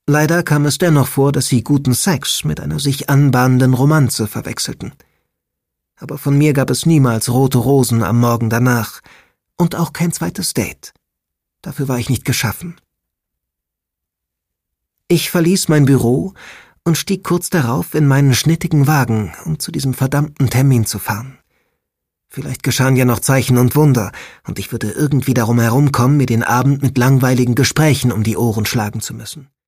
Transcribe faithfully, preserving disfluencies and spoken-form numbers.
Leider kam es dennoch vor, dass sie guten Sex mit einer sich anbahnenden Romanze verwechselten. Aber von mir gab es niemals rote Rosen am Morgen danach und auch kein zweites Date. Dafür war ich nicht geschaffen. Ich verließ mein Büro und stieg kurz darauf in meinen schnittigen Wagen, um zu diesem verdammten Termin zu fahren. Vielleicht geschahen ja noch Zeichen und Wunder, und ich würde irgendwie darum herumkommen, mir den Abend mit langweiligen Gesprächen um die Ohren schlagen zu müssen.